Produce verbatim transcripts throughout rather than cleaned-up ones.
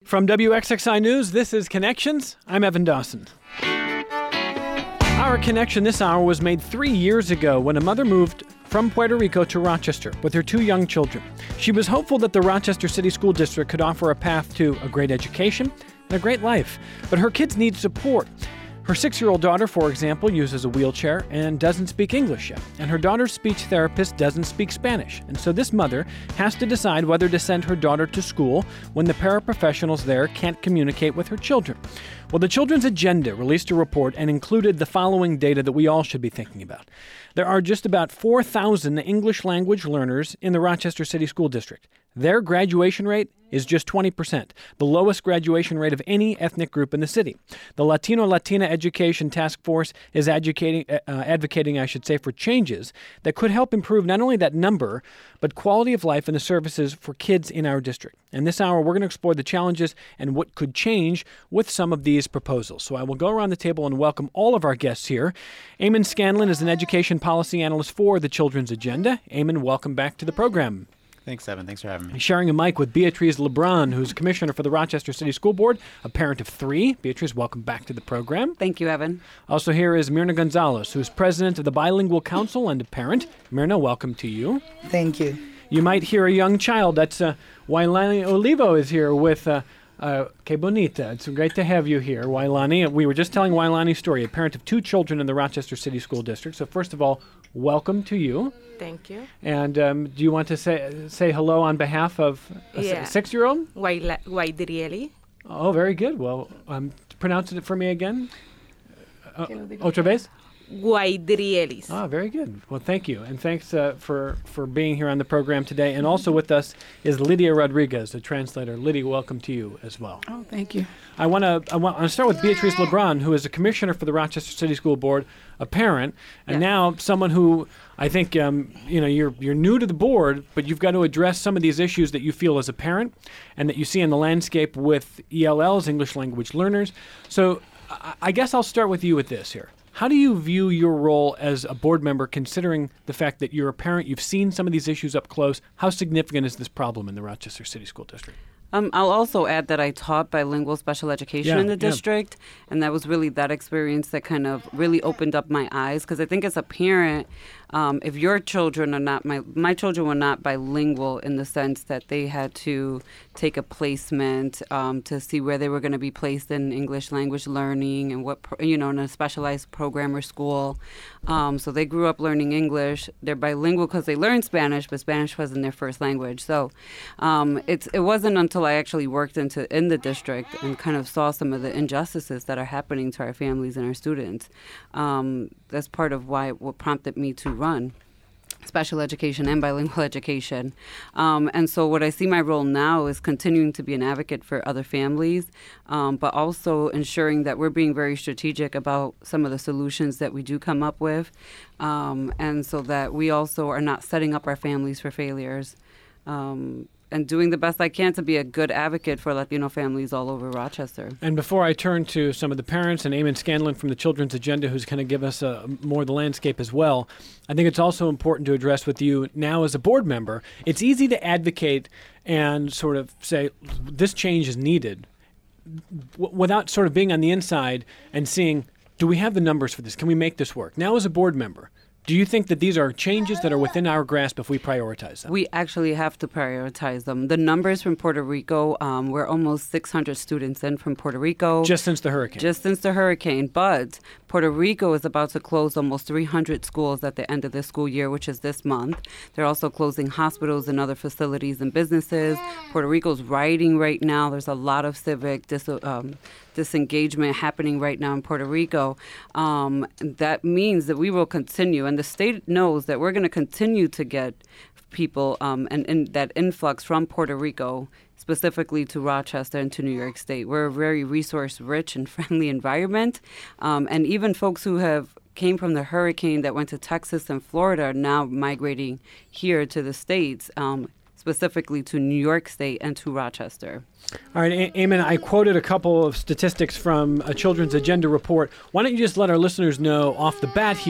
From W X X I News, this is Connections. I'm Evan Dawson. Our connection this hour was made three years ago when a mother moved from Puerto Rico to Rochester with her two young children. She was hopeful that the Rochester City School District could offer a path to a great education and a great life, but her kids need support. Her six-year-old daughter, for example, uses a wheelchair and doesn't speak English yet, and her daughter's speech therapist doesn't speak Spanish, and so this mother has to decide whether to send her daughter to school when the paraprofessionals there can't communicate with her children. Well, the Children's Agenda released a report and included the following data that we all should be thinking about. There are just about four thousand English language learners in the Rochester City School District. Their graduation rate is just twenty percent, the lowest graduation rate of any ethnic group in the city. The Latino-Latina Education Task Force is advocating, uh, advocating, I should say, for changes that could help improve not only that number, but quality of life and the services for kids in our district. And this hour, we're going to explore the challenges and what could change with some of these proposals. So I will go around the table and welcome all of our guests here. Eamon Scanlon is an education policy analyst for the Children's Agenda. Eamon, welcome back to the program. Thanks, Evan. Thanks for having me. Sharing a mic with Beatriz Lebron, who's commissioner for the Rochester City School Board, a parent of three. Beatriz, welcome back to the program. Thank you, Evan. Also here is Myrna Gonzalez, who's president of the Bilingual Council and a parent. Myrna, welcome to you. Thank you. You might hear a young child. That's uh, Wailani Olivo is here with uh, uh, Que Bonita. It's great to have you here, Wailani. We were just telling Wailani's story, a parent of two children in the Rochester City School District. So first of all, welcome to you. Thank you. And um, do you want to say say hello on behalf of a Yeah. six-year-old? Waila- Waidrieli. Oh, very good. Well, um, pronounce it for me again. Uh, otra vez? Guaidrielis. Ah, very good. Well, thank you. And thanks uh, for, for being here on the program today. And also with us is Lydia Rodriguez, the translator. Lydia, welcome to you as well. Oh, thank you. I want to I want to start with Beatriz Lebron, who is a commissioner for the Rochester City School Board, a parent, and Yeah. now someone who I think um, you know you're you're new to the board, but you've got to address some of these issues that you feel as a parent and that you see in the landscape with E L Ls, English language learners. So I, I guess I'll start with you with this here. How do you view your role as a board member, considering the fact that you're a parent, you've seen some of these issues up close? How significant is this problem in the Rochester City School District? Um, I'll also add that I taught bilingual special education Yeah, in the yeah. district, and that was really that experience that kind of really opened up my eyes. Because I think as a parent, um, if your children are not, my my children were not bilingual in the sense that they had to take a placement um, to see where they were going to be placed in English language learning and what, pro- you know, in a specialized program or school. Um, so they grew up learning English. They're bilingual because they learned Spanish, but Spanish wasn't their first language. So um, it's it wasn't until I actually worked into in the district and kind of saw some of the injustices that are happening to our families and our students. Um, that's part of why what prompted me to run special education and bilingual education. Um, and so what I see my role now is continuing to be an advocate for other families, um, but also ensuring that we're being very strategic about some of the solutions that we do come up with, um, and so that we also are not setting up our families for failures. Um, and doing the best I can to be a good advocate for Latino families all over Rochester. And before I turn to some of the parents and Eamon Scanlon from the Children's Agenda, who's going to give us uh, more of the landscape as well, I think it's also important to address with you now as a board member. It's easy to advocate and sort of say this change is needed w- without sort of being on the inside and seeing, do we have the numbers for this? Can we make this work? Now as a board member, do you think that these are changes that are within our grasp if we prioritize them? We actually have to prioritize them. The numbers from Puerto Rico, um, we're almost six hundred students in from Puerto Rico. Just since the hurricane. Just since the hurricane. But Puerto Rico is about to close almost three hundred schools at the end of the school year, which is this month. They're also closing hospitals and other facilities and businesses. Puerto Rico's rioting right now. There's a lot of civic dis- um, disengagement happening right now in Puerto Rico. Um, that means that we will continue, and the state knows that we're going to continue to get people um, and, and that influx from Puerto Rico specifically to Rochester and to New York State. We're a very resource-rich and friendly environment, um, and even folks who have came from the hurricane that went to Texas and Florida are now migrating here to the States, um, specifically to New York State and to Rochester. All right, A- Eamon, I quoted a couple of statistics from a Children's Agenda report. Why don't you just let our listeners know off the bat here,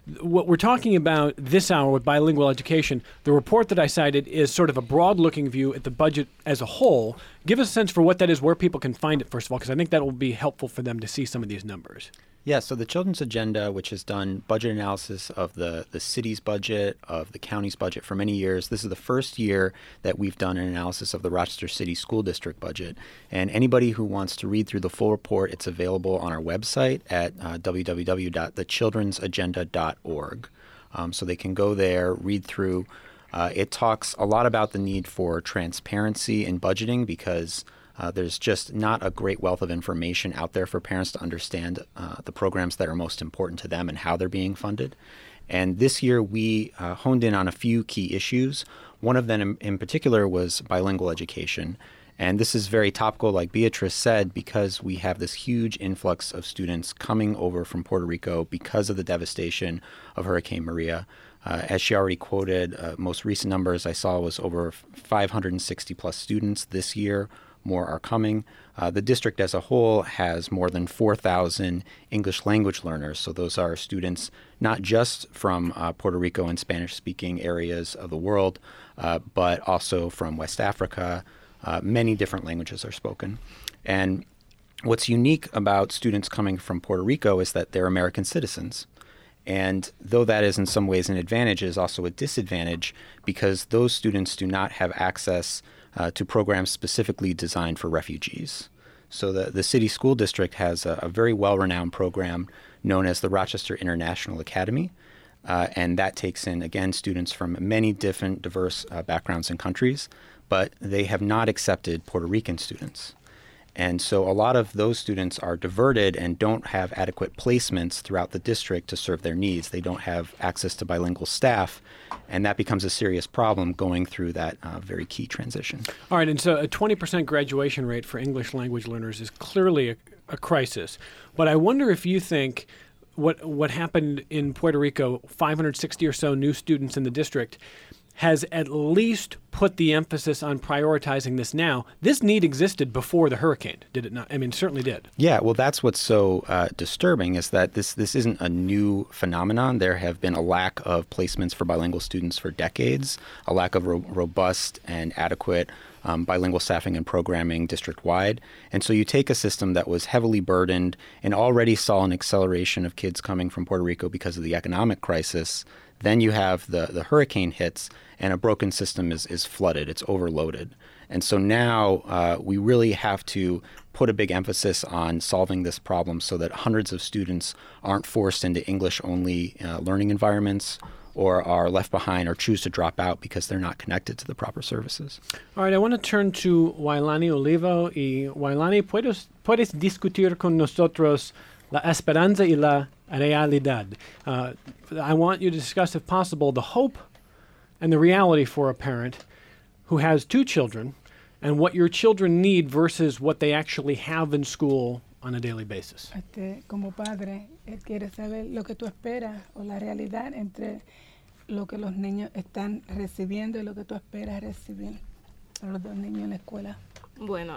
What we're talking about this hour with bilingual education, the report that I cited is sort of a broad-looking view at the budget as a whole. Give us a sense for what that is, where people can find it, first of all, because I think that will be helpful for them to see some of these numbers. Yeah, so the Children's Agenda, which has done budget analysis of the, the city's budget, of the county's budget for many years. This is the first year that we've done an analysis of the Rochester City School District budget. And anybody who wants to read through the full report, it's available on our website at uh, w w w dot the children's agenda dot org. Um, so they can go there, read through. Uh, it talks a lot about the need for transparency in budgeting because Uh, there's just not a great wealth of information out there for parents to understand uh, the programs that are most important to them and how they're being funded. And this year we uh, honed in on a few key issues. One of them in, in particular was bilingual education. And this is very topical, like Beatrice said, because we have this huge influx of students coming over from Puerto Rico because of the devastation of Hurricane Maria. Uh, as she already quoted, uh, most recent numbers I saw was over five hundred sixty plus students this year. More are coming. Uh, the district as a whole has more than four thousand English language learners. So those are students not just from uh, Puerto Rico and Spanish-speaking areas of the world, uh, but also from West Africa. Uh, many different languages are spoken. And what's unique about students coming from Puerto Rico is that they're American citizens. And though that is in some ways an advantage, it is also a disadvantage because those students do not have access uh, to programs specifically designed for refugees. So the, the city school district has a, a very well-renowned program known as the Rochester International Academy. Uh, and that takes in, again, students from many different diverse uh, backgrounds and countries, but they have not accepted Puerto Rican students. And so a lot of those students are diverted and don't have adequate placements throughout the district to serve their needs. They don't have access to bilingual staff, and that becomes a serious problem going through that uh, very key transition. All right, and so a twenty percent graduation rate for English language learners is clearly a, a crisis. But I wonder if you think what what happened in Puerto Rico, five hundred sixty or so new students in the district, has at least put the emphasis on prioritizing this now. This need existed before the hurricane, did it not? I mean, it certainly did. Yeah, well, that's what's so uh, disturbing is that this this isn't a new phenomenon. There have been a lack of placements for bilingual students for decades, a lack of ro- robust and adequate um, bilingual staffing and programming district-wide. And so you take a system that was heavily burdened and already saw an acceleration of kids coming from Puerto Rico because of the economic crisis. Then you have the, the hurricane hits and a broken system is, is flooded. It's overloaded. And so now uh, we really have to put a big emphasis on solving this problem so that hundreds of students aren't forced into English-only uh, learning environments or are left behind or choose to drop out because they're not connected to the proper services. All right, I want to turn to Wailani Olivo. Y Wailani, ¿puedes, puedes discutir con nosotros la esperanza y la realidad? Uh, I want you to discuss, if possible, the hope and the reality for a parent who has two children and what your children need versus what they actually have in school on a daily basis. Este, como padre, él quiere saber lo que tú esperas o la realidad entre lo que los niños están recibiendo y lo que tú esperas recibir a los dos niños en la escuela. Bueno,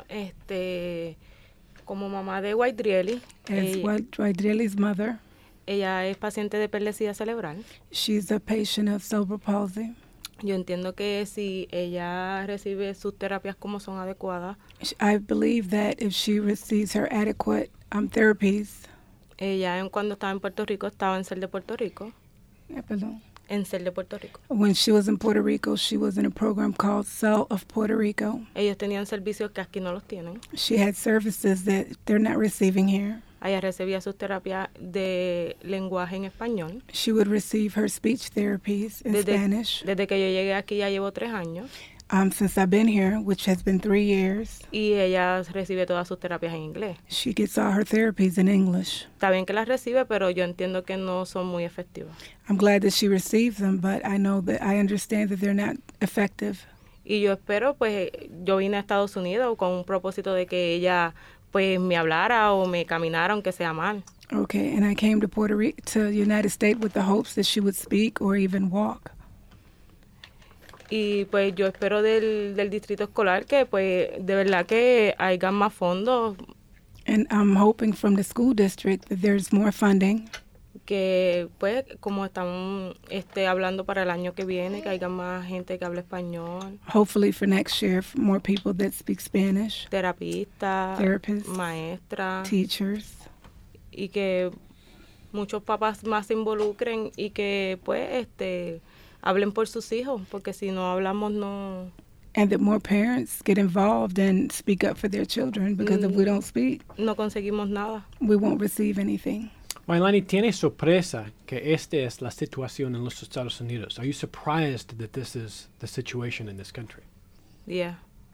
este, como mamá de Waidrieli, As ella, Waidrieli's mother, ella es paciente de epilepsia cerebral. she's a patient of cerebral palsy. Yo entiendo que si ella recibe sus terapias como son adecuadas, I believe that if she receives her adequate um, therapies, ella en cuando estaba en Puerto Rico estaba en C E L de Puerto Rico, eh, perdón, en C E L de Puerto Rico. when she was in Puerto Rico, she was in a program called C E L of Puerto Rico. Ellos tenían servicios que aquí no los tienen. She had services that they're not receiving here. Ella recibía sus terapias de lenguaje en español. She would receive her speech therapies in Desde, Spanish. desde que yo llegué aquí ya llevo tres años Um, since I've been here, which has been three years, y ella recibe todas sus terapias en inglés. she gets all her therapies in English. Está bien que las recibe, pero yo entiendo que no son muy efectivas. I'm glad that she receives them, but I know that I understand that they're not effective. Y yo espero, pues, yo vine a Estados Unidos con un propósito de que ella, pues, me hablara o me caminara, aunque sea mal. Okay, and I came to Puerto Rico, to the United States with the hopes that she would speak or even walk. Y pues yo espero del, del distrito escolar que pues de verdad que haya más fondos. And I'm hoping from the school district that there's more funding. que pues como están este, hablando para el año que viene, que haya más gente que hable español. Hopefully for next year, for more people that speak Spanish. Terapistas, Therapists, maestras. Teachers. Y que muchos papás más se involucren y que pues este hablen por sus hijos, porque si no hablamos no... And that more parents get involved and speak up for their children, because mm. if we don't speak, no conseguimos nada. We won't receive anything. Wailani, ¿tiene sorpresa que esta es la situación en los Estados Unidos? Are you surprised that this is the situation in this country? Yeah.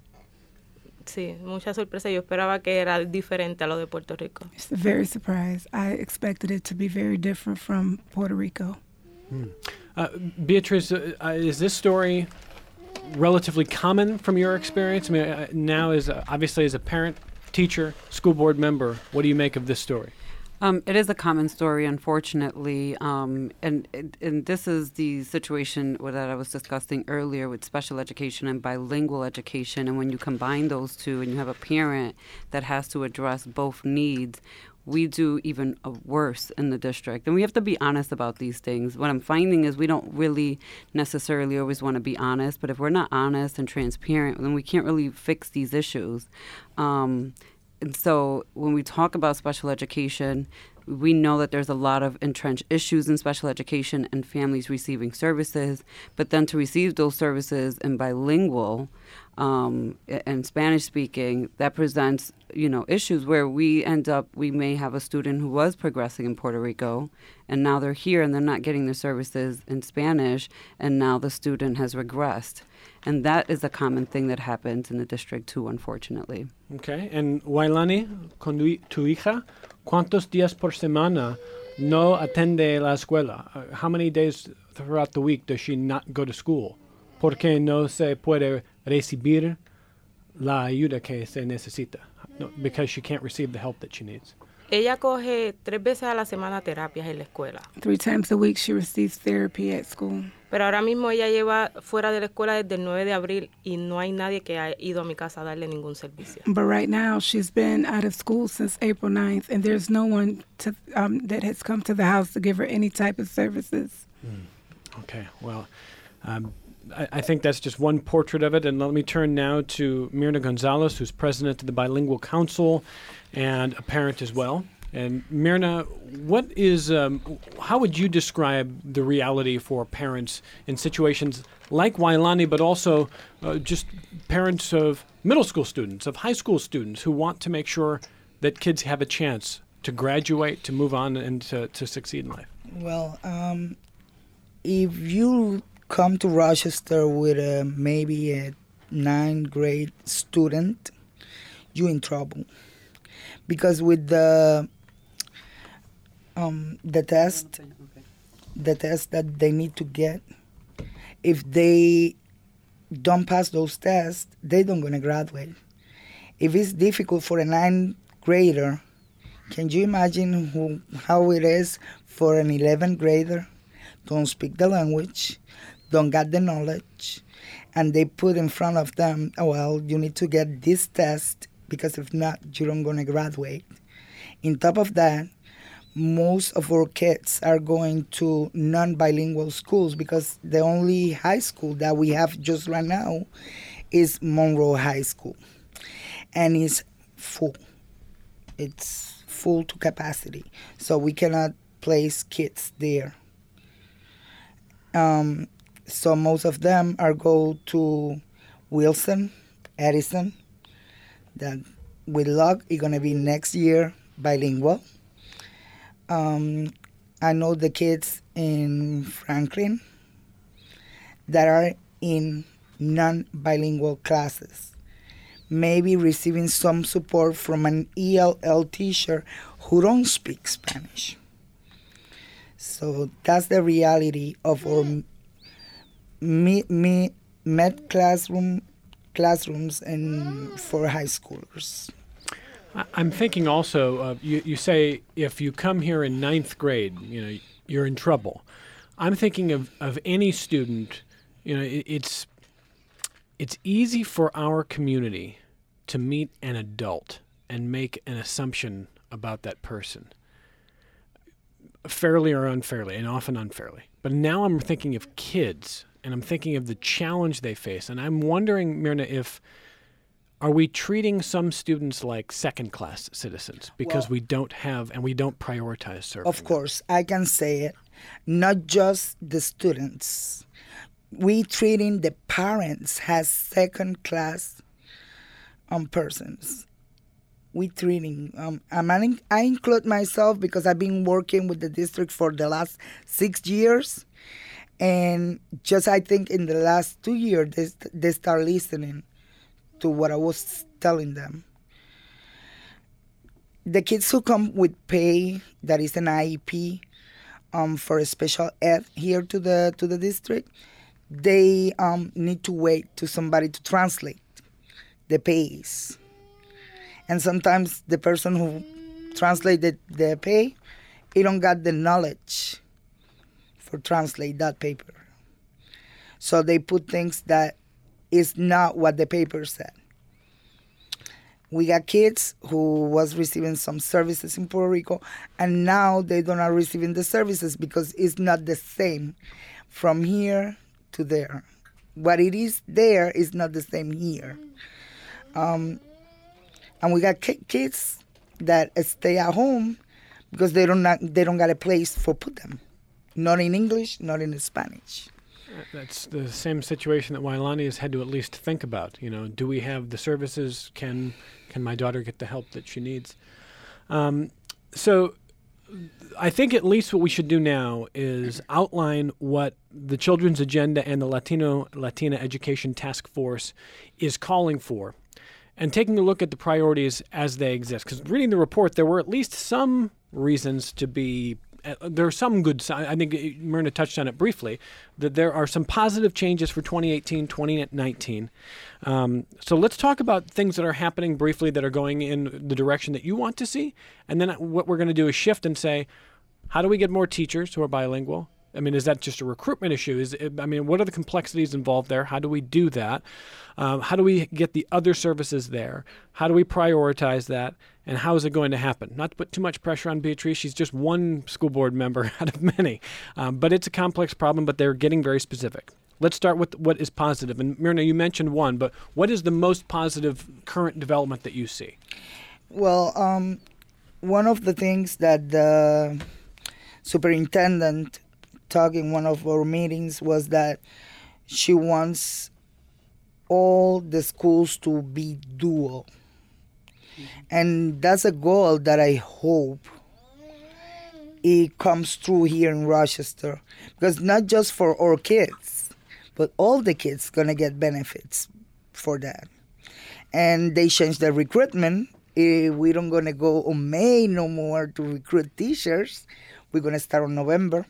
Sí, mucha sorpresa. Yo esperaba que era diferente a lo de Puerto Rico. It's very surprised. I expected it to be very different from Puerto Rico. Hmm. Uh, Beatriz, uh, uh, is this story relatively common from your experience? I mean, uh, now as uh, obviously as a parent, teacher, school board member, what do you make of this story? Um, it is a common story, unfortunately, um, and and this is the situation that I was discussing earlier with special education and bilingual education. And when you combine those two, and you have a parent that has to address both needs, we do even uh, worse in the district. And we have to be honest about these things. What I'm finding is we don't really necessarily always want to be honest, but if we're not honest and transparent, then we can't really fix these issues. Um, And so when we talk about special education, we know that there's a lot of entrenched issues in special education and families receiving services. But then to receive those services in bilingual um, and Spanish speaking, that presents, you know, issues where we end up, we may have a student who was progressing in Puerto Rico, and now they're here and they're not getting their services in Spanish, and now the student has regressed. And that is a common thing that happens in the district too, unfortunately. Okay. And Wailani, con tu hija, ¿cuántos días por semana no attende la escuela? Uh, how many days throughout the week does she not go to school? Porque no se puede recibir la ayuda que se necesita. No, because she can't receive the help that she needs. Ella coge tres veces a la semana terapias en la escuela. Three times a week she receives therapy at school. Pero ahora mismo ella lleva fuera de la escuela desde el nueve de abril y no hay nadie que ha ido a mi casa a darle ningún servicio. But right now she's been out of school since April ninth, and there's no one to, um, that has come to the house to give her any type of services. Mm. Okay, well, um, I, I think that's just one portrait of it. And let me turn now to Myrna Gonzalez, who's president of the Bilingual Council and a parent as well. And Myrna, what is, um, how would you describe the reality for parents in situations like Wailani, but also uh, just parents of middle school students, of high school students who want to make sure that kids have a chance to graduate, to move on, and to, to succeed in life? Well, um, if you come to Rochester with a, maybe a ninth grade student, you're in trouble. Because with the um, the test, the test that they need to get, if they don't pass those tests, they don't gonna graduate. If it's difficult for a ninth grader, can you imagine who, how it is for an eleventh grader? Don't speak the language, don't get the knowledge, and they put in front of them, oh, well, you need to get this test, because if not, you're not going to graduate. On top of that, most of our kids are going to non-bilingual schools, because the only high school that we have just right now is Monroe High School. And it's full. It's full to capacity. So we cannot place kids there. Um, so most of them are go to Wilson, Edison, that with luck is going to be next year bilingual. Um, I know the kids in Franklin that are in non-bilingual classes, maybe receiving some support from an E L L teacher who don't speak Spanish. So that's the reality of our me, me, med classroom classrooms and for high schoolers. I'm thinking also, uh, you, you say if you come here in ninth grade, you know, you're in trouble. I'm thinking of, of any student, you know, it, it's it's easy for our community to meet an adult and make an assumption about that person. fairly or unfairly, and often unfairly. But now I'm thinking of kids, and I'm thinking of the challenge they face. And I'm wondering, Myrna, if are we treating some students like second-class citizens because Well, we don't have and we don't prioritize serving Of course, I can say it. Not just the students. We treating the parents as second-class um, persons. We treating. Um, I'm an- I include myself because I've been working with the district for the last six years, and just I think in the last two years they they start listening to what I was telling them. The kids who come with pay, that is an I E P, um, for a special ed here to the to the district, they um, need to wait to somebody to translate the pays. And sometimes the person who translated the pay, he don't got the knowledge for translate that paper. So they put things that is not what the paper said. We got kids who was receiving some services in Puerto Rico, and now they don't are receiving the services because it's not the same from here to there. What it is there is not the same here. Um, and we got ki- kids that stay at home because they don't not, they don't got a place for put them, not in English, not in Spanish. That's the same situation that Wailani has had to at least think about. You know, do we have the services? Can can my daughter get the help that she needs? Um, so I think at least what we should do now is outline what the Children's Agenda and the Latino Latina Education Task Force is calling for, and taking a look at the priorities as they exist. Because reading the report, there were at least some reasons to be Uh, there are some good signs. I think Myrna touched on it briefly, that there are some positive changes for twenty eighteen, twenty nineteen. Um, so let's talk about things that are happening briefly that are going in the direction that you want to see. And then what we're going to do is shift and say, how do we get more teachers who are bilingual? I mean, is that just a recruitment issue? Is it, I mean, what are the complexities involved there? How do we do that? Um, how do we get the other services there? How do we prioritize that? And how is it going to happen? Not to put too much pressure on Beatrice. She's just one school board member out of many. Um, but it's a complex problem, but they're getting very specific. Let's start with what is positive. And Myrna, you mentioned one, but what is the most positive current development that you see? Well, um, one of the things that the superintendent talked in one of our meetings was that she wants all the schools to be dual. And that's a goal that I hope it comes through here in Rochester. Because not just for our kids, but all the kids going to get benefits for that. And they changed the recruitment. If we don't going to go on May no more to recruit teachers. We're going to start on November.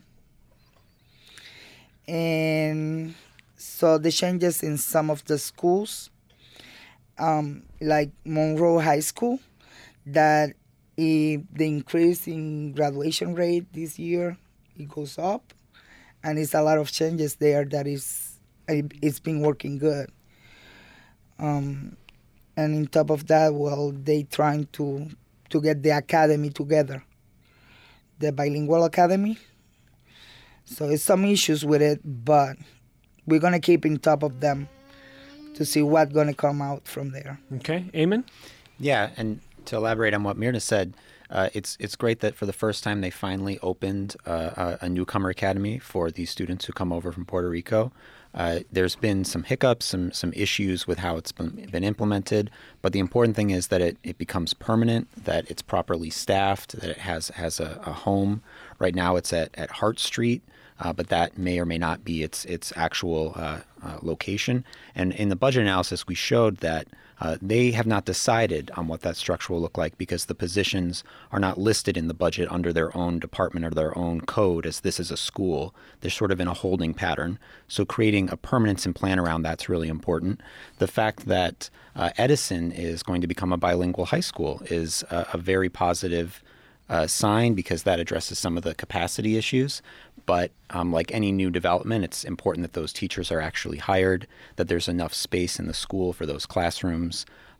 And so the changes in some of the schools, um, like Monroe High School, that if the increase in graduation rate this year, it goes up, and it's a lot of changes there that is, it's been working good. Um, and on top of that, well, they trying to to get the academy together, the bilingual academy. So it's some issues with it, but we're going to keep on top of them to see what's going to come out from there. Okay. Eamon? Yeah, and to elaborate on what Myrna said, uh, it's it's great that for the first time they finally opened uh, a, a newcomer academy for these students who come over from Puerto Rico. Uh, there's been some hiccups, some some issues with how it's been, been implemented, but the important thing is that it, it becomes permanent, that it's properly staffed, that it has has a, a home. Right now it's at, at Hart Street, uh, but that may or may not be its its actual uh, uh, location. And in the budget analysis, we showed that uh, they have not decided on what that structure will look like because the positions are not listed in the budget under their own department or their own code as this is a school. They're sort of in a holding pattern. So creating a permanence and plan around that's really important. The fact that uh, Edison is going to become a bilingual high school is a, a very positive uh, sign because that addresses some of the capacity issues. But um, like any new development, it's important that those teachers are actually hired, that there's enough space in the school for those classrooms,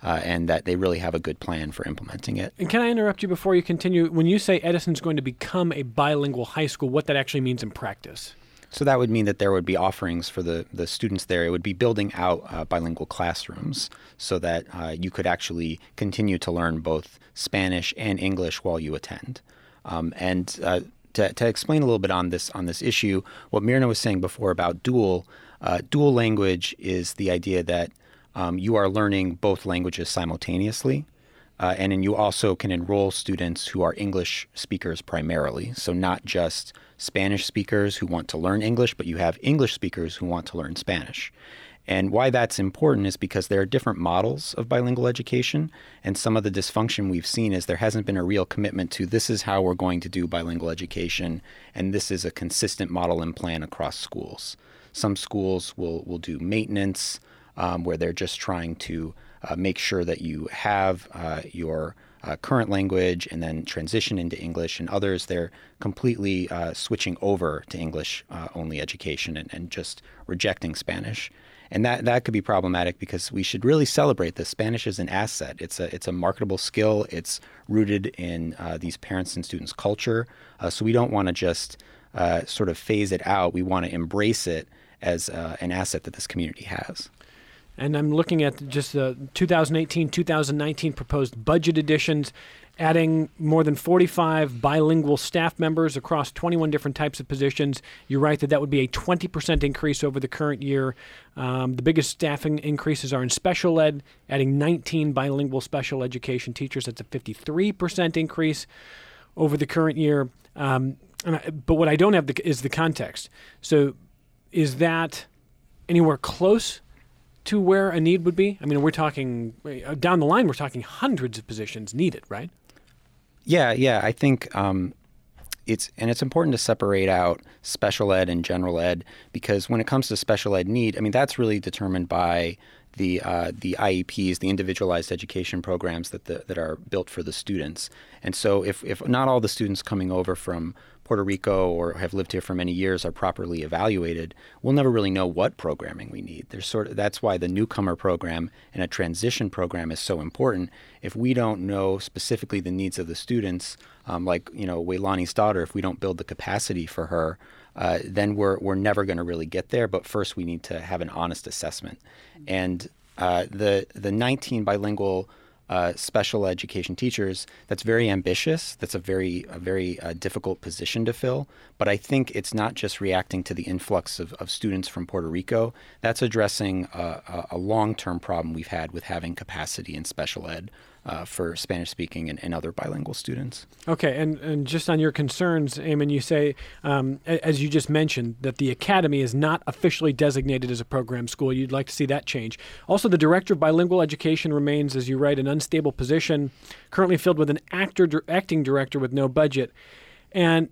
uh, and that they really have a good plan for implementing it. And can I interrupt you before you continue? When you say Edison's going to become a bilingual high school, what that actually means in practice? So that would mean that there would be offerings for the, the students there. It would be building out uh, bilingual classrooms so that uh, you could actually continue to learn both Spanish and English while you attend. Um, and uh, to, to explain a little bit on this on this issue, what Mirna was saying before about dual, uh, dual language is the idea that um, you are learning both languages simultaneously. Uh, and then you also can enroll students who are English speakers primarily. So not just Spanish speakers who want to learn English, but you have English speakers who want to learn Spanish. And why that's important is because there are different models of bilingual education. And some of the dysfunction we've seen is there hasn't been a real commitment to this is how we're going to do bilingual education. And this is a consistent model and plan across schools. Some schools will, will do maintenance um, where they're just trying to Uh, make sure that you have uh, your uh, current language and then transition into English. And others, they're completely uh, switching over to English uh, only education and, and just rejecting Spanish. And that, that could be problematic because we should really celebrate this. Spanish is an asset. It's a it's a marketable skill. It's rooted in uh, these parents and students' culture. Uh, so we don't want to just uh, sort of phase it out. We want to embrace it as uh, an asset that this community has. And I'm looking at just the twenty eighteen twenty nineteen proposed budget additions, adding more than forty-five bilingual staff members across twenty-one different types of positions. You're right that that would be a twenty percent increase over the current year. Um, the biggest staffing increases are in special ed, adding nineteen bilingual special education teachers. That's a fifty-three percent increase over the current year. Um, and I, but what I don't have the, is the context. So is that anywhere close to where a need would be? I mean, we're talking, down the line, we're talking hundreds of positions needed, right? Yeah, yeah. I think um, it's, and it's important to separate out special ed and general ed, because when it comes to special ed need, I mean, that's really determined by the uh, the I E Ps, the individualized education programs that the, that are built for the students. And so if, if not all the students coming over from Puerto Rico or have lived here for many years are properly evaluated, we'll never really know what programming we need. There's sort of, that's why the newcomer program and a transition program is so important. If we don't know specifically the needs of the students, um, like, you know, Waylani's daughter, if we don't build the capacity for her, uh, then we're we're never going to really get there. But first we need to have an honest assessment. And uh, the the nineteen bilingual Uh, special education teachers, that's very ambitious. That's a very a very uh, difficult position to fill. But I think it's not just reacting to the influx of, of students from Puerto Rico. That's addressing a, a, a long-term problem we've had with having capacity in special ed uh, for Spanish-speaking and, and other bilingual students. Okay, and, and just on your concerns, Eamon, you say, um, as you just mentioned, that the academy is not officially designated as a program school. You'd like to see that change. Also, the director of bilingual education remains, as you write, an unstable position, currently filled with an actor, acting director with no budget. And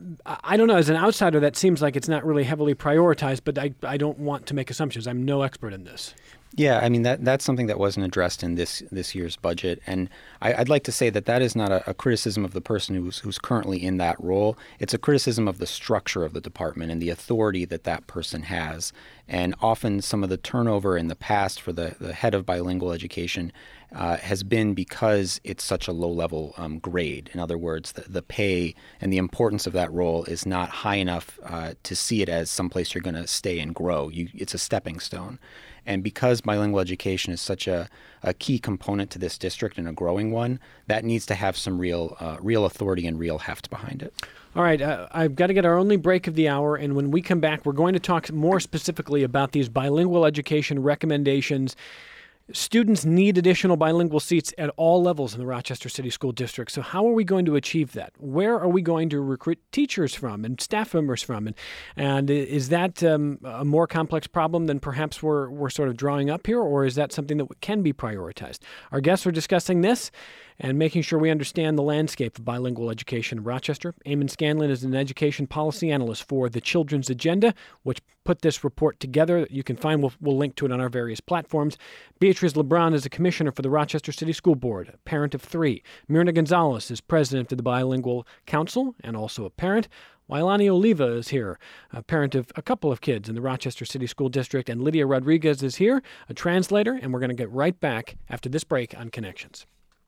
I don't know, as an outsider, that seems like it's not really heavily prioritized, but I, I don't want to make assumptions. I'm no expert in this. Yeah, I mean, that that's something that wasn't addressed in this this year's budget. And I, I'd like to say that that is not a, a criticism of the person who's, who's currently in that role. It's a criticism of the structure of the department and the authority that that person has. And often some of the turnover in the past for the, the head of bilingual education uh, has been because it's such a low-level um, grade. In other words, the, the pay and the importance of that role is not high enough uh, to see it as someplace you're going to stay and grow. You, it's a stepping stone. And because bilingual education is such a, a key component to this district and a growing one, that needs to have some real uh, real authority and real heft behind it. All right, uh, I've got to get our only break of the hour, and when we come back, we're going to talk more specifically about these bilingual education recommendations. Students need additional bilingual seats at all levels in the Rochester City School District. So how are we going to achieve that? Where are we going to recruit teachers from and staff members from? And and is that um, a more complex problem than perhaps we're, we're sort of drawing up here, or is that something that can be prioritized? Our guests are discussing this and making sure we understand the landscape of bilingual education in Rochester. Eamon Scanlon is an education policy analyst for the Children's Agenda, which put this report together. You can find, we'll, we'll link to it on our various platforms. Beatriz LeBron is a commissioner for the Rochester City School Board, a parent of three. Mirna Gonzalez is president of the Bilingual Council and also a parent, Wailani Oliva is here, a parent of a couple of kids in the Rochester City School District, and Lydia Rodriguez is here, a translator, and we're going to get right back after this break on Connections.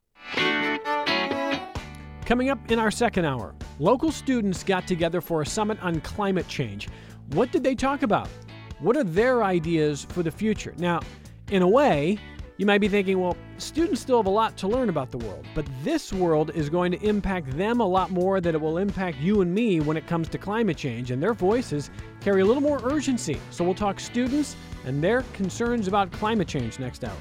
Coming up in our second hour, local students got together for a summit on climate change. What did they talk about? What are their ideas for the future? Now, in a way, you might be thinking, well, students still have a lot to learn about the world, but this world is going to impact them a lot more than it will impact you and me when it comes to climate change, and their voices carry a little more urgency. So we'll talk students and their concerns about climate change next hour.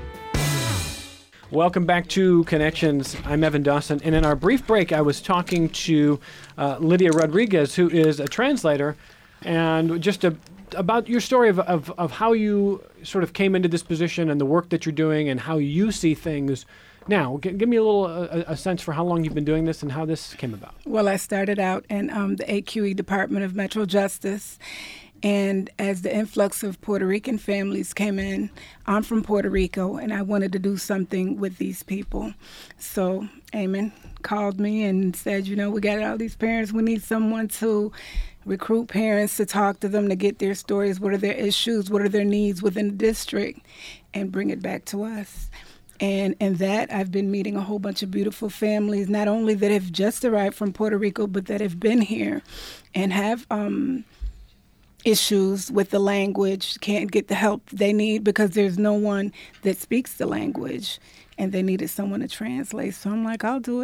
Welcome back to Connections. I'm Evan Dawson, and in our brief break, I was talking to uh, Lydia Rodriguez, who is a translator, and just a about your story of, of, of how you sort of came into this position and the work that you're doing and how you see things now. G- give me a little a, a sense for how long you've been doing this and how this came about. Well, I started out in um, the A Q E Department of Metro Justice. And as the influx of Puerto Rican families came in, I'm from Puerto Rico, and I wanted to do something with these people. So Eamon called me and said, you know, we got all these parents. We need someone to recruit parents, to talk to them, to get their stories. What are their issues? What are their needs within the district? And bring it back to us. And in that, I've been meeting a whole bunch of beautiful families, not only that have just arrived from Puerto Rico, but that have been here and have um, issues with the language, can't get the help they need because there's no one that speaks the language. And they needed someone to translate. So I'm like, I'll do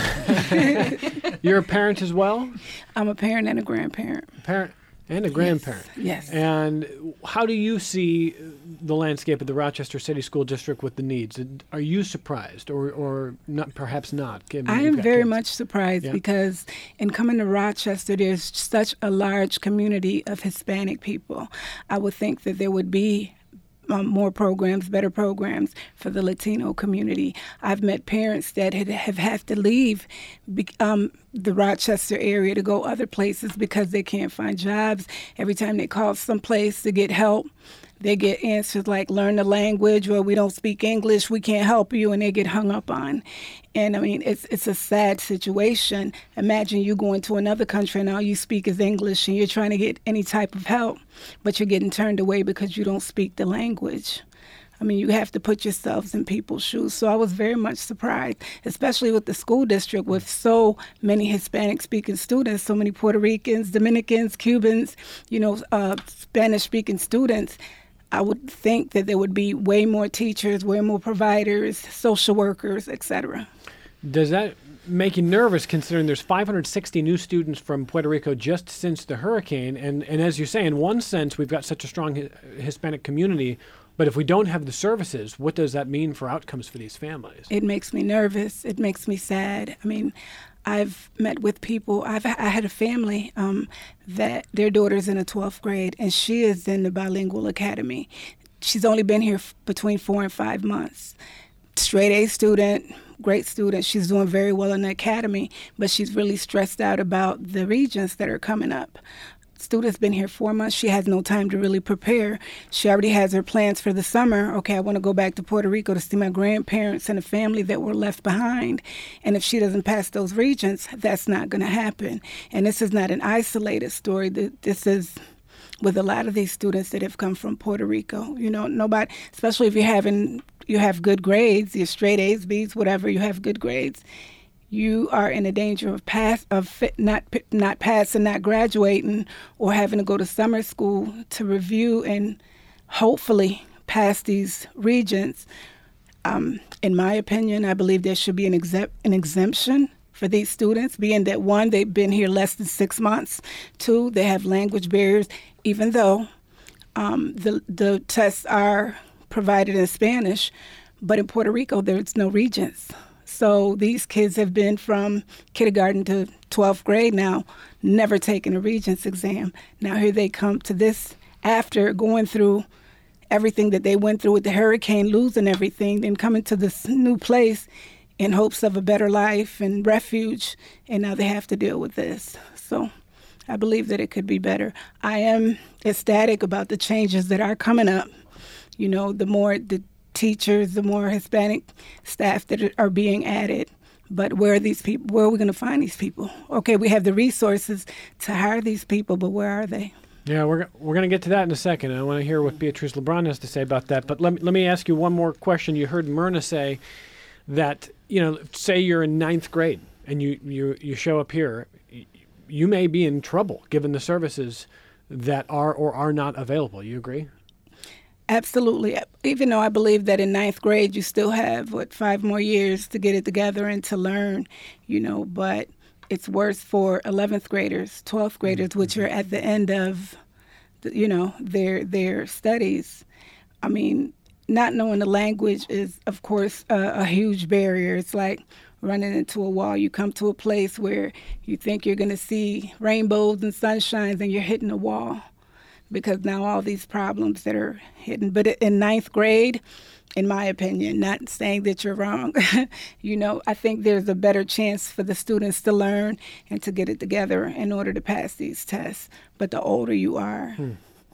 it. You're a parent as well? I'm a parent and a grandparent. Parent and a grandparent. Yes. yes. And how do you see the landscape of the Rochester City School District with the needs? Are you surprised or, or not? Perhaps not? I am very kids? much surprised yeah. because in coming to Rochester, there's such a large community of Hispanic people. I would think that there would be Um, more programs, better programs for the Latino community. I've met parents that had, have had to leave be, um, the Rochester area to go other places because they can't find jobs. Every time they call someplace to get help, they get answers like, learn the language, or we don't speak English, we can't help you, and they get hung up on. And I mean, it's it's a sad situation. Imagine you going to another country and all you speak is English and you're trying to get any type of help, but you're getting turned away because you don't speak the language. I mean, you have to put yourselves in people's shoes. So I was very much surprised, especially with the school district with so many Hispanic-speaking students, so many Puerto Ricans, Dominicans, Cubans, you know, uh, Spanish-speaking students. I would think that there would be way more teachers, way more providers, social workers, et cetera. Does that make you nervous considering there's five hundred sixty new students from Puerto Rico just since the hurricane? And, and as you say, in one sense, we've got such a strong Hispanic community, but if we don't have the services, what does that mean for outcomes for these families? It makes me nervous. It makes me sad. I mean, I've met with people. I've I had a family um, that their daughter's in the twelfth grade, and she is in the bilingual academy. She's only been here f- between four and five months. Straight A student, great student. She's doing very well in the academy, but she's really stressed out about the regents that are coming up. Student's been here four months. She has no time to really prepare. She already has her plans for the summer. Okay, I want to go back to Puerto Rico to see my grandparents and a family that were left behind. And if she doesn't pass those regents, that's not going to happen. And this is not an isolated story. This is with a lot of these students that have come from Puerto Rico. You know, nobody, especially if you're having, you have good grades, you're straight A's, B's, whatever, you have good grades. You are in a danger of pass of not not passing, not graduating, or having to go to summer school to review and hopefully pass these regents. Um, in my opinion, I believe there should be an exempt an exemption for these students, being that one, they've been here less than six months. Two, they have language barriers, even though um, the the tests are provided in Spanish, but in Puerto Rico there's no regents. So these kids have been from kindergarten to twelfth grade now, never taken a Regents exam. Now here they come to this after going through everything that they went through with the hurricane, losing everything, then coming to this new place in hopes of a better life and refuge, and now they have to deal with this. So I believe that it could be better. I am ecstatic about the changes that are coming up. You know, the more the teachers, the more Hispanic staff that are being added. But where are these people? Where are we going to find these people? Okay, we have the resources to hire these people, but where are they? Yeah, we're we're going to get to that in a second. I want to hear what Beatrice LeBron has to say about that. But let me, let me ask you one more question. You heard Myrna say that, you know, say you're in ninth grade and you, you, you show up here, you may be in trouble given the services that are or are not available. You agree? Absolutely. Even though I believe that in ninth grade you still have, what, five more years to get it together and to learn, you know, but it's worse for eleventh graders, twelfth graders, mm-hmm. which are at the end of, the, you know, their their studies. I mean, not knowing the language is, of course, a, a huge barrier. It's like running into a wall. You come to a place where you think you're going to see rainbows and sunshines and you're hitting a wall, because now all these problems that are hidden. But in ninth grade, in my opinion, not saying that you're wrong, you know, I think there's a better chance for the students to learn and to get it together in order to pass these tests. But the older you are. Hmm.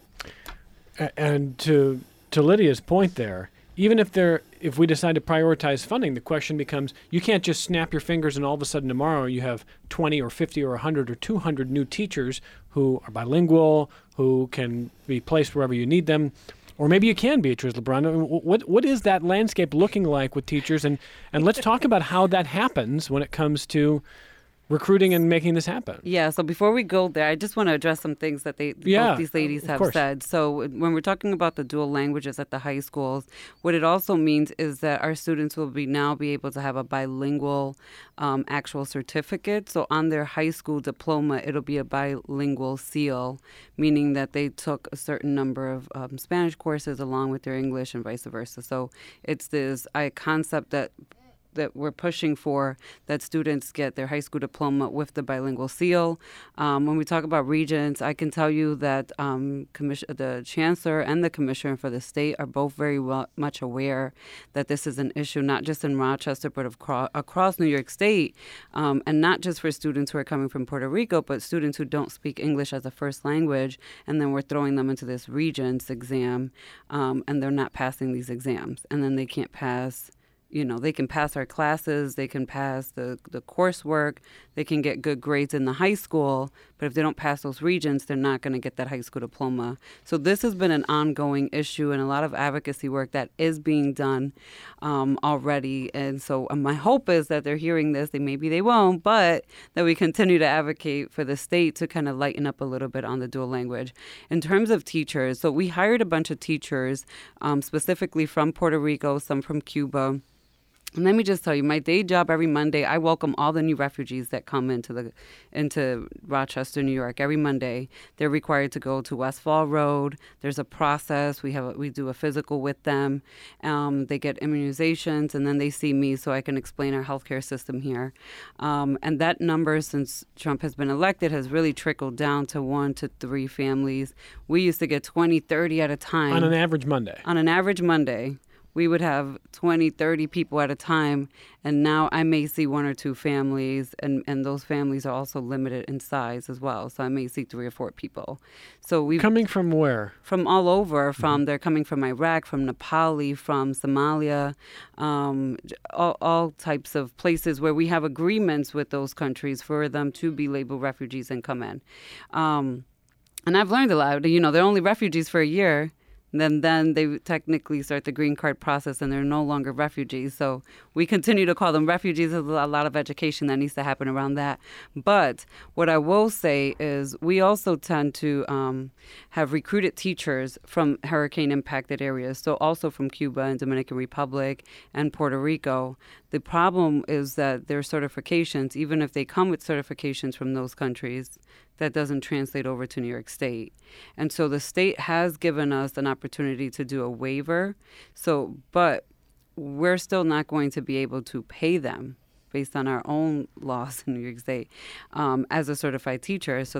And to to Lydia's point there, even if they're, if we decide to prioritize funding, the question becomes, you can't just snap your fingers and all of a sudden tomorrow you have twenty or fifty or one hundred or two hundred new teachers who are bilingual, who can be placed wherever you need them. Or maybe you can, Beatrice LeBron. I mean, what what is that landscape looking like with teachers? And, and let's talk about how that happens when it comes to recruiting and making this happen. Yeah, so before we go there, I just want to address some things that they yeah, both these ladies have course. said. So when we're talking about the dual languages at the high schools, what it also means is that our students will be now be able to have a bilingual um, actual certificate. So on their high school diploma, it'll be a bilingual seal, meaning that they took a certain number of um, Spanish courses along with their English and vice versa. So it's this I, concept that that we're pushing for, that students get their high school diploma with the bilingual seal. Um, when we talk about regions, I can tell you that um, commission, the chancellor and the commissioner for the state are both very well, much aware that this is an issue, not just in Rochester, but across, across New York State, um, and not just for students who are coming from Puerto Rico, but students who don't speak English as a first language, and then we're throwing them into this Regents exam, um, and they're not passing these exams, and then they can't pass. You know, they can pass our classes, they can pass the, the coursework, they can get good grades in the high school, but if they don't pass those regions, they're not going to get that high school diploma. So this has been an ongoing issue and a lot of advocacy work that is being done um, already. And so um, my hope is that they're hearing this, they maybe they won't, but that we continue to advocate for the state to kind of lighten up a little bit on the dual language. In terms of teachers, so we hired a bunch of teachers, um, specifically from Puerto Rico, some from Cuba. And let me just tell you, my day job every Monday, I welcome all the new refugees that come into the into Rochester, New York. Every Monday, they're required to go to Westfall Road. There's a process. We have a, we do a physical with them. Um, they get immunizations, and then they see me so I can explain our healthcare system here. Um, and that number, since Trump has been elected, has really trickled down to one to three families. We used to get twenty, thirty at a time. On an average Monday. On an average Monday. We would have twenty, thirty people at a time, and now I may see one or two families, and, and those families are also limited in size as well. So I may see three or four people. So we coming from where? From all over. From mm-hmm. They're coming from Iraq, from Nepali, from Somalia, um, all, all types of places where we have agreements with those countries for them to be labeled refugees and come in. Um, and I've learned a lot. You know, they're only refugees for a year. Then, then they technically start the green card process, and they're no longer refugees. So we continue to call them refugees. There's a lot of education that needs to happen around that. But what I will say is we also tend to um, have recruited teachers from hurricane-impacted areas, so also from Cuba and Dominican Republic and Puerto Rico. The problem is that their certifications, even if they come with certifications from those countries, that doesn't translate over to New York State. And so the state has given us an opportunity to do a waiver. So, but we're still not going to be able to pay them based on our own laws in New York State um, as a certified teacher. So they're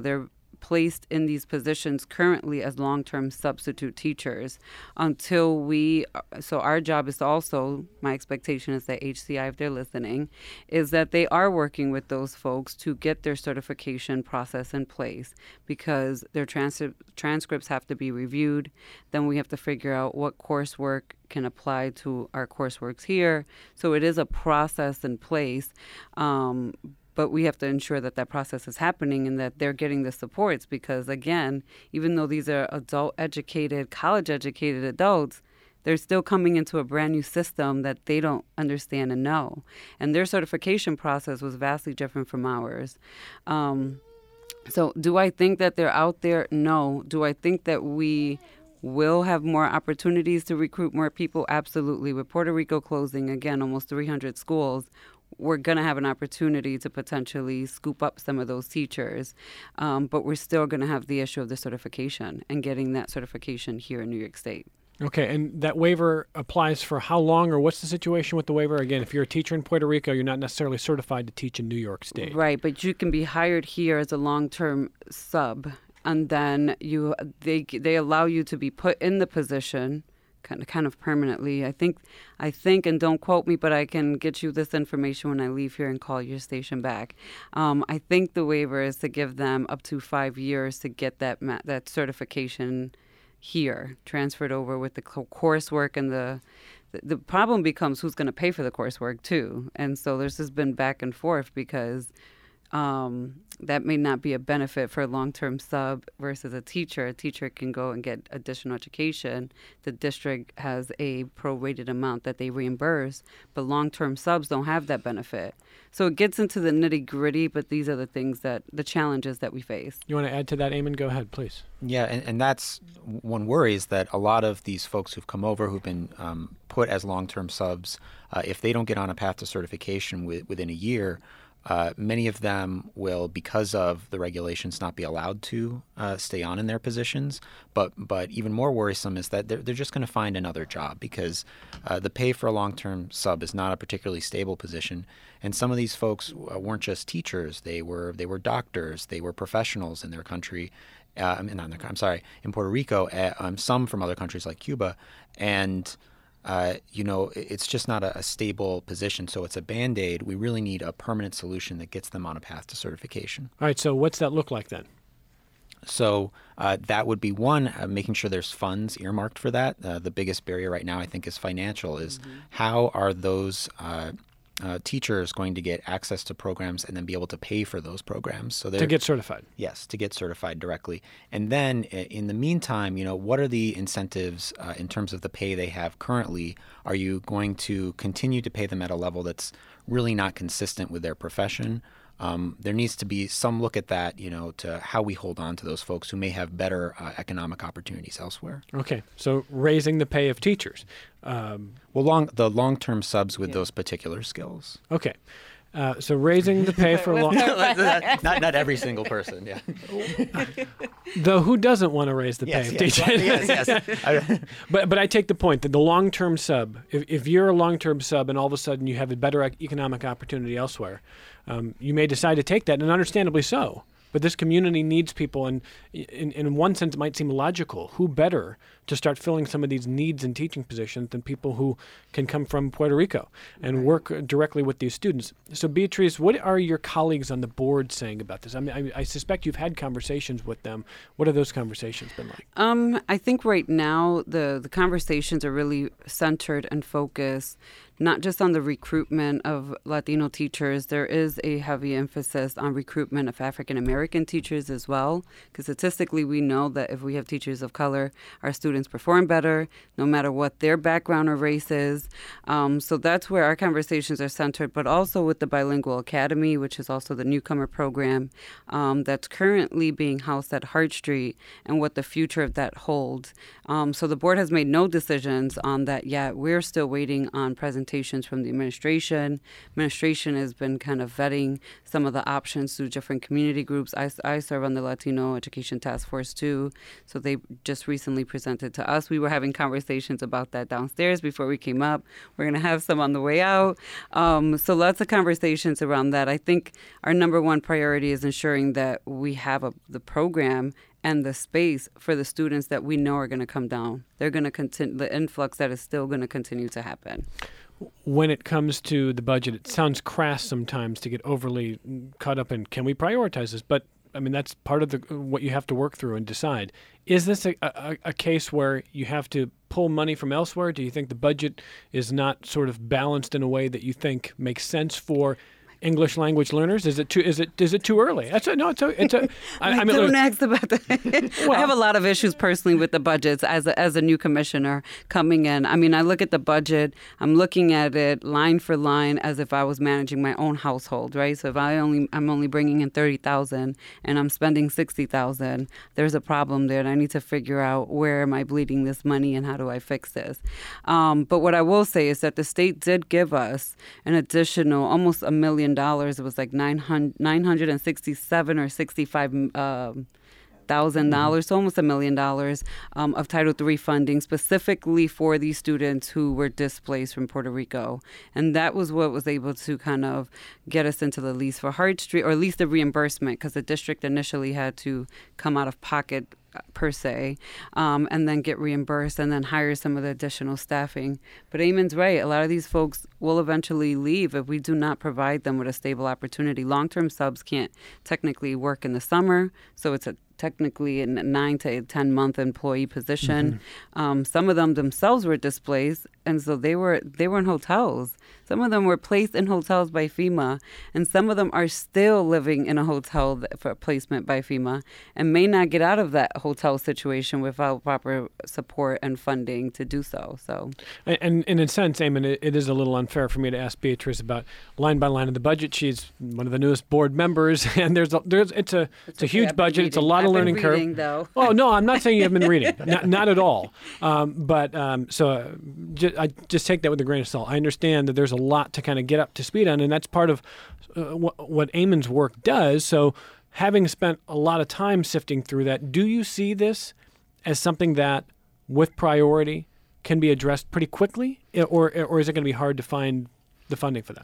placed in these positions currently as long-term substitute teachers until we, so our job is also, my expectation is that H C I, if they're listening, is that they are working with those folks to get their certification process in place, because their trans- transcripts have to be reviewed. Then we have to figure out what coursework can apply to our courseworks here. So it is a process in place. Um, But we have to ensure that that process is happening and that they're getting the supports, because, again, even though these are adult-educated, college-educated adults, they're still coming into a brand new system that they don't understand and know. And their certification process was vastly different from ours. Um, so do I think that they're out there? No. Do I think that we will have more opportunities to recruit more people? Absolutely. With Puerto Rico closing, again, almost three hundred schools, we're going to have an opportunity to potentially scoop up some of those teachers. Um, but we're still going to have the issue of the certification and getting that certification here in New York State. Okay, and that waiver applies for how long, or what's the situation with the waiver? Again, if you're a teacher in Puerto Rico, you're not necessarily certified to teach in New York State. Right, but you can be hired here as a long-term sub, and then you they they allow you to be put in the position kind of kind of permanently. I think I think, and don't quote me, but I can get you this information when I leave here and call your station back. Um, I think the waiver is to give them up to five years to get that ma- that certification here transferred over with the co- coursework, and the the problem becomes who's going to pay for the coursework too. And so there's just been back and forth, because Um, that may not be a benefit for a long-term sub versus a teacher. A teacher can go and get additional education. The district has a prorated amount that they reimburse, but long-term subs don't have that benefit. So it gets into the nitty-gritty, but these are the things that, the challenges that we face. You want to add to that, Eamon? Go ahead, please. Yeah, and, and that's one worry, is that a lot of these folks who've come over, who've been um, put as long-term subs, uh, if they don't get on a path to certification with, within a year, Uh, many of them will, because of the regulations, not be allowed to uh, stay on in their positions. But but even more worrisome is that they're, they're just going to find another job, because uh, the pay for a long-term sub is not a particularly stable position. And some of these folks uh, weren't just teachers; they were they were doctors, they were professionals in their country. Uh, I mean, not in their, I'm sorry, in Puerto Rico. Uh, um, some from other countries like Cuba, and Uh, you know, it's just not a, a stable position, so it's a Band-Aid. We really need a permanent solution that gets them on a path to certification. All right, so what's that look like then? So uh, that would be one, uh, making sure there's funds earmarked for that. Uh, the biggest barrier right now, I think, is financial, is mm-hmm. how are those uh, uh, teachers going to get access to programs and then be able to pay for those programs? So to get certified. Yes, to get certified directly. And then in the meantime, you know, what are the incentives uh, in terms of the pay they have currently? Are you going to continue to pay them at a level that's really not consistent with their profession? Um, there needs to be some look at that, you know, to how we hold on to those folks who may have better uh, economic opportunities elsewhere. Okay, so raising the pay of teachers. Um, well, long the long-term subs with yeah. those particular skills. Okay, uh, so raising the pay for long. not not every single person. Yeah. Though who doesn't want to raise the pay yes, of yes, teachers? Yes, yes. but but I take the point that the long-term sub, if, if you're a long-term sub and all of a sudden you have a better economic opportunity elsewhere, um, you may decide to take that, and understandably so. But this community needs people, and in, in one sense it might seem logical. Who better to start filling some of these needs in teaching positions than people who can come from Puerto Rico and right. work directly with these students? So Beatriz, what are your colleagues on the board saying about this? I mean, I, I suspect you've had conversations with them. What have those conversations been like? Um, I think right now the, the conversations are really centered and focused not just on the recruitment of Latino teachers. There is a heavy emphasis on recruitment of African American teachers as well, because statistically we know that if we have teachers of color, our students perform better, no matter what their background or race is. Um, so that's where our conversations are centered, but also with the Bilingual Academy, which is also the newcomer program um, that's currently being housed at Hart Street, and what the future of that holds. Um, so the board has made no decisions on that yet. We're still waiting on presentations from the administration. Administration has been kind of vetting some of the options through different community groups. I, I serve on the Latino Education Task Force too, so they just recently presented presented to us. We were having conversations about that downstairs before we came up. We're going to have some on the way out. Um, so lots of conversations around that. I think our number one priority is ensuring that we have a, the program and the space for the students that we know are going to come down. They're going to continue, the influx that is still going to continue to happen. When it comes to the budget, it sounds crass sometimes to get overly caught up in, can we prioritize this? But, I mean, that's part of the what you have to work through and decide. Is this a, a, a case where you have to pull money from elsewhere? Do you think the budget is not sort of balanced in a way that you think makes sense for English language learners? Is it too? Is it? Is it too early? That's a, no. It's a. It's a. I, I I mean, don't ask about that. Well, I have a lot of issues personally with the budgets as a, as a new commissioner coming in. I mean, I look at the budget. I'm looking at it line for line as if I was managing my own household, right? So if I only I'm only bringing in thirty thousand and I'm spending sixty thousand, there's a problem there, and I need to figure out where am I bleeding this money and how do I fix this. Um, but what I will say is that the state did give us an additional almost a million dollars. It was like nine hundred sixty-seven or sixty-five um, thousand dollars, so almost a million dollars um, of Title three funding specifically for these students who were displaced from Puerto Rico. And that was what was able to kind of get us into the lease for Hart Street, or at least the reimbursement, because the district initially had to come out of pocket per se, um, and then get reimbursed and then hire some of the additional staffing. But Eamon's right. A lot of these folks will eventually leave if we do not provide them with a stable opportunity. Long-term subs can't technically work in the summer, so it's a technically a nine to ten month employee position. Mm-hmm. Um, some of them themselves were displaced, and so they were they were in hotels. Some of them were placed in hotels by FEMA, and some of them are still living in a hotel for placement by FEMA and may not get out of that hotel situation without proper support and funding to do so. So, and, and in a sense, Eamon, it, it is a little unfair for me to ask Beatrice about line by line of the budget. She's one of the newest board members, and there's a, there's it's a it's, it's a okay, huge budget. It's a lot of I've learning been reading, curve. Though. Oh no, I'm not saying you haven't been reading, not, not at all. Um, but um, so uh, ju- I just take that with a grain of salt. I understand that there's a lot to kind of get up to speed on, and that's part of uh, what, what Eamon's work does. So, having spent a lot of time sifting through that, do you see this as something that, with priority, can be addressed pretty quickly, or or is it going to be hard to find the funding for that?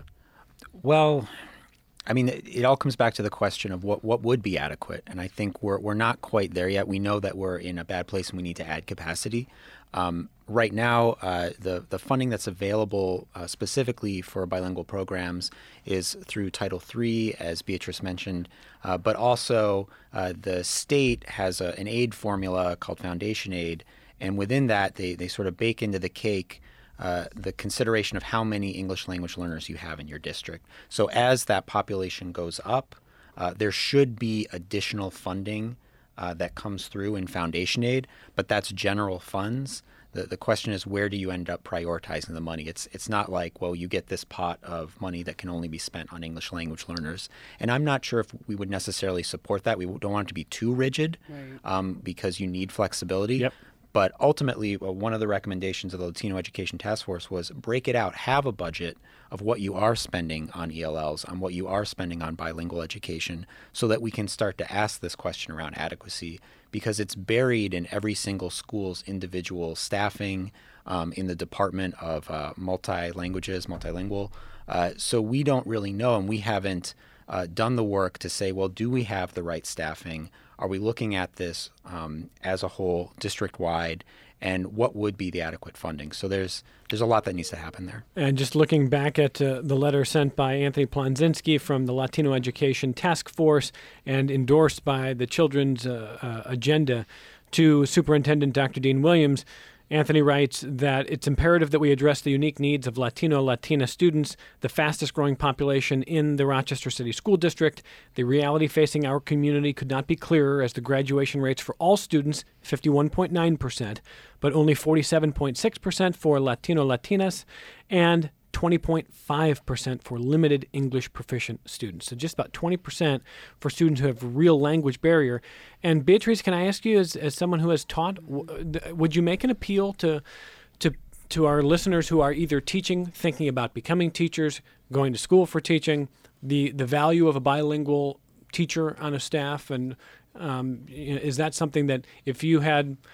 Well, I mean, it, it all comes back to the question of what, what would be adequate, and I think we're we're not quite there yet. We know that we're in a bad place and we need to add capacity. Um, right now, uh, the the funding that's available uh, specifically for bilingual programs is through Title three, as Beatrice mentioned, uh, but also uh, the state has a, an aid formula called Foundation Aid, and within that, they, they sort of bake into the cake uh, the consideration of how many English language learners you have in your district. So as that population goes up, uh, there should be additional funding Uh, that comes through in Foundation Aid, but that's general funds. The the question is, where do you end up prioritizing the money? It's it's not like, well, you get this pot of money that can only be spent on English language learners. And I'm not sure if we would necessarily support that. We don't want it to be too rigid, right. um, because you need flexibility. Yep. But ultimately, well, one of the recommendations of the Latino Education Task Force was break it out, have a budget of what you are spending on E L Ls, on what you are spending on bilingual education, so that we can start to ask this question around adequacy, because it's buried in every single school's individual staffing, um, in the Department of uh, Multi-Languages, Multilingual. Uh, so we don't really know, and we haven't uh, done the work to say, well, do we have the right staffing? Are we looking at this um, as a whole, district-wide, and what would be the adequate funding? So there's there's a lot that needs to happen there. And just looking back at uh, the letter sent by Anthony Plonzinski from the Latino Education Task Force and endorsed by the Children's uh, uh, Agenda to Superintendent Doctor Dean Williams, Anthony writes that it's imperative that we address the unique needs of Latino, Latina students, the fastest growing population in the Rochester City School District. The reality facing our community could not be clearer, as the graduation rates for all students, fifty-one point nine percent, but only forty-seven point six percent for Latino, Latinas, and twenty point five percent for limited English proficient students. So just about twenty percent for students who have a real language barrier. And Beatrice, can I ask you, as, as someone who has taught, w- would you make an appeal to, to, to our listeners who are either teaching, thinking about becoming teachers, going to school for teaching, the, the value of a bilingual teacher on a staff? And um, is that something that if you had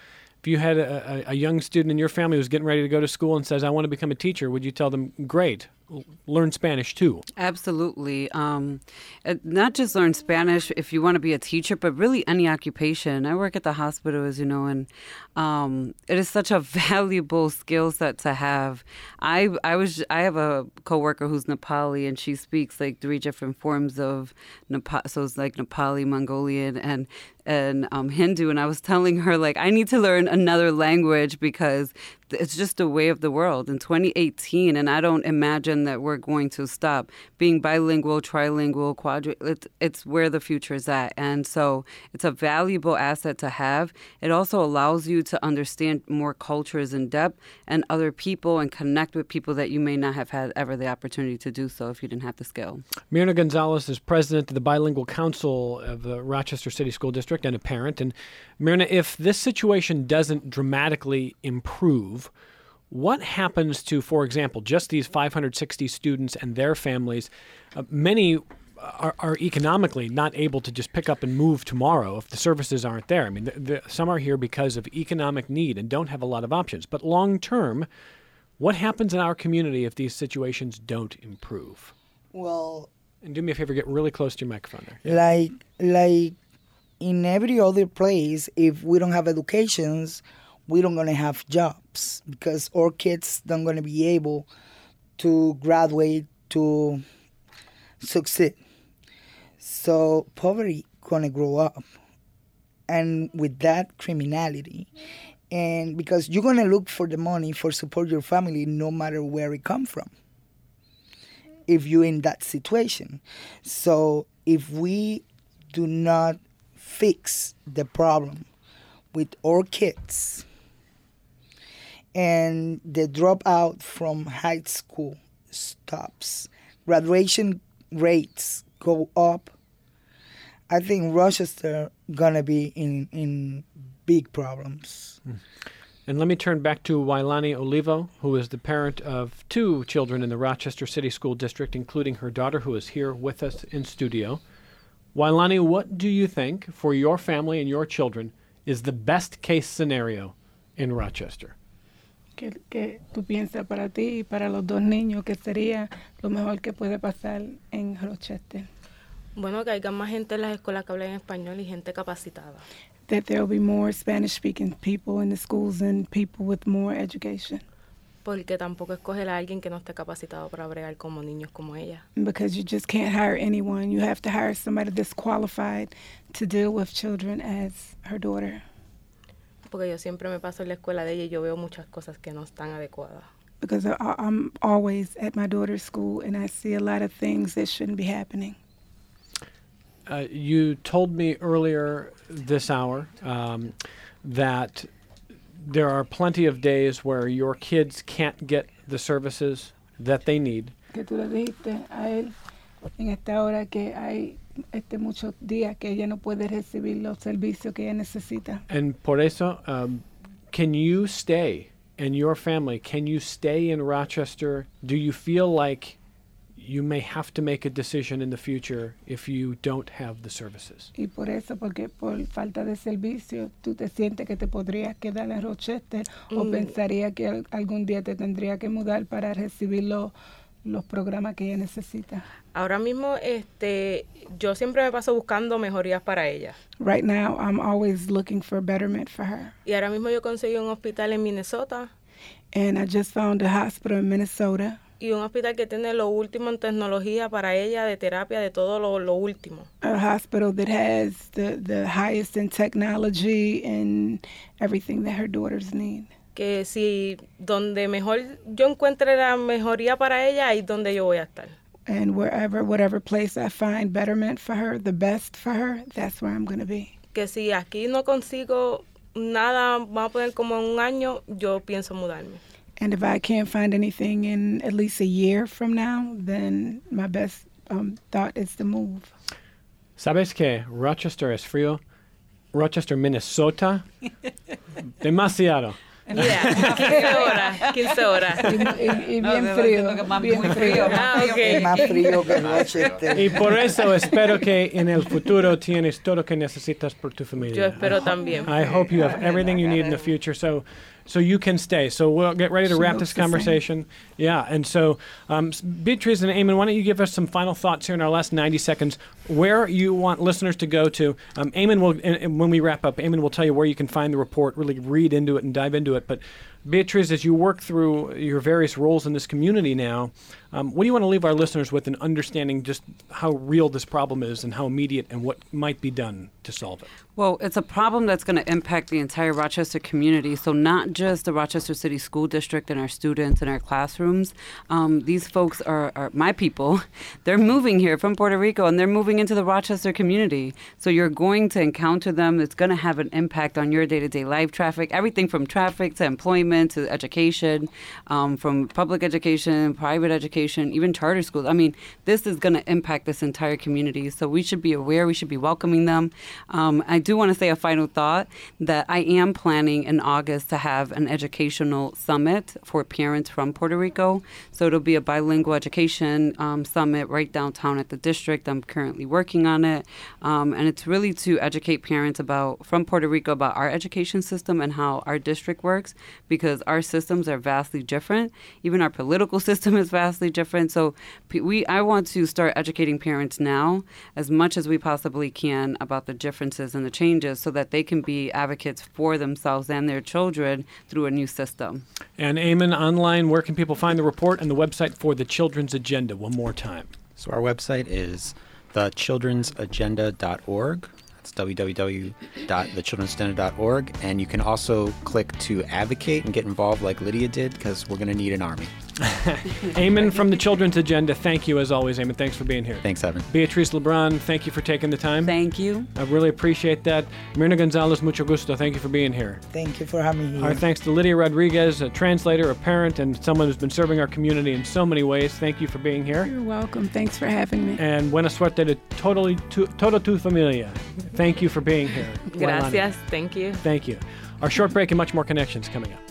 If you had a, a, a young student in your family who's getting ready to go to school and says, I want to become a teacher, would you tell them, great, learn Spanish too? Absolutely. Um, not just learn Spanish if you want to be a teacher, but really any occupation. I work at the hospital, as you know, and um, it is such a valuable skill set to have. I I was I have a coworker who's Nepali, and she speaks like three different forms of Nepal. So it's like Nepali, Mongolian, and and um, Hindu. And I was telling her, like, I need to learn another language because it's just a way of the world in twenty eighteen, and I don't imagine that we're going to stop being bilingual, trilingual, quadri. It's, it's where the future is at, and so it's a valuable asset to have. It also allows you to understand more cultures in depth and other people and connect with people that you may not have had ever the opportunity to do so if you didn't have the skill. Myrna Gonzalez is president of the Bilingual Council of the Rochester City School District and a parent. And Myrna, if this situation doesn't dramatically improve, what happens to, for example, just these five hundred sixty students and their families? Uh, many are, are economically not able to just pick up and move tomorrow if the services aren't there. I mean, the, the, some are here because of economic need and don't have a lot of options. But long term, what happens in our community if these situations don't improve? Well, and do me a favor, get really close to your microphone there. Yeah. Like, like in every other place, if we don't have educations, we don't gonna have jobs because our kids don't gonna be able to graduate to succeed. So poverty gonna grow up, and with that, criminality. And because you're gonna look for the money for support your family, no matter where it come from, if you're in that situation. So if we do not fix the problem with our kids, and the dropout from high school stops, graduation rates go up, I think Rochester gonna be in, in big problems. Mm. And let me turn back to Wailani Olivo, who is the parent of two children in the Rochester City School District, including her daughter, who is here with us in studio. Wailani, what do you think, for your family and your children, is the best case scenario in Rochester? ¿Qué, qué tú piensas para ti y para los dos niños que sería lo mejor que puede pasar en Rochester? Bueno, que haya más gente en las escuelas que hablen español y gente capacitada. That there will be more Spanish-speaking people in the schools and people with more education. Porque tampoco escoger a alguien que no esté capacitado para bregar como niños como ella. Because you just can't hire anyone. You have to hire somebody that's qualified to deal with children as her daughter. Porque yo siempre me paso en la escuela de ella y yo veo muchas cosas que no están adecuadas. Because I, I'm always at my daughter's school and I see a lot of things that shouldn't be happening. Uh, you told me earlier this hour um, that there are plenty of days where your kids can't get the services that they need. Que tú le dijiste a él en esta hora que hay este muchos días que ella no puede recibir los servicios que ella necesita. And por eso, um, can you stay, and your family, can you stay in Rochester? Do you feel like you may have to make a decision in the future if you don't have the services? Y por eso, porque por falta de servicio, tú te sientes que te podrías quedar en Rochester mm. o pensaría que al, algún día te tendría que mudar para recibir los, los programas que ella necesita. Ahora mismo, este, yo siempre me paso buscando mejorías para ella. Right now, I'm always looking for betterment for her. Y ahora mismo yo conseguí un hospital en Minnesota. And I just found a hospital in Minnesota. Y un hospital que tiene lo último en tecnología para ella, de terapia, de todo lo, lo último. A hospital that has the, the highest in technology and everything that her daughters need. Que si donde mejor yo encuentre la mejoría para ella, ahí es donde yo voy a estar. And wherever, whatever place I find betterment for her, the best for her, that's where I'm going to be. Que si aquí no consigo nada, vamos a poner como en un año, yo pienso mudarme. And if I can't find anything in at least a year from now, then my best um, thought is to move. ¿Sabes que Rochester es frío? Rochester, Minnesota, demasiado. Yeah, quince horas, quince horas. Y, y No, bien me frío, imagino que más- bien muy frío. Ah, Es ok. más frío que Rochester. Y por eso espero que en el futuro tienes todo lo que necesitas por tu familia. Yo espero también. I hope you have everything you need in the future, so so you can stay. So we'll get ready to She wrap hopes this the same. conversation. Yeah, and so um, s- Beatriz and Eamon, why don't you give us some final thoughts here in our last ninety seconds, where you want listeners to go to. Um, Eamon will, and, and when we wrap up, Eamon will tell you where you can find the report, really read into it and dive into it. But Beatriz, as you work through your various roles in this community now, um, what do you want to leave our listeners with in understanding just how real this problem is and how immediate and what might be done to solve it? Well, it's a problem that's going to impact the entire Rochester community. So not just the Rochester City School District and our students and our classrooms. Um, these folks are, are my people. They're moving here from Puerto Rico and they're moving into the Rochester community. So you're going to encounter them. It's going to have an impact on your day-to-day life traffic, everything from traffic to employment to education, um, from public education, private education, even charter schools. I mean, this is going to impact this entire community. So we should be aware. We should be welcoming them. Um, I do want to say a final thought that I am planning in August to have an educational summit for parents from Puerto Rico. So it'll be a bilingual education um, summit right downtown at the district. I'm currently working on it. Um, and it's really to educate parents about from Puerto Rico about our education system and how our district works, because our systems are vastly different. Even our political system is vastly different. So p- we I want to start educating parents now as much as we possibly can about the differences and the changes so that they can be advocates for themselves and their children through a new system. And Eamon, online, where can people find the report and the website for the Children's Agenda? One more time. So our website is the children's agenda dot org. That's w w w dot the children's agenda dot org. And you can also click to advocate and get involved like Lydia did, because we're going to need an army. Eamon from the Children's Agenda, thank you as always, Eamon. Thanks for being here. Thanks, Evan. Beatriz LeBron, thank you for taking the time. Thank you. I really appreciate that. Mirna Gonzalez, mucho gusto. Thank you for being here. Thank you for having me here. Our thanks to Lydia Rodriguez, a translator, a parent, and someone who's been serving our community in so many ways. Thank you for being here. You're welcome. Thanks for having me. And buena suerte to totally to, todo tu familia. Thank you for being here. Gracias. Thank you. Thank you. Our short break and much more connections coming up.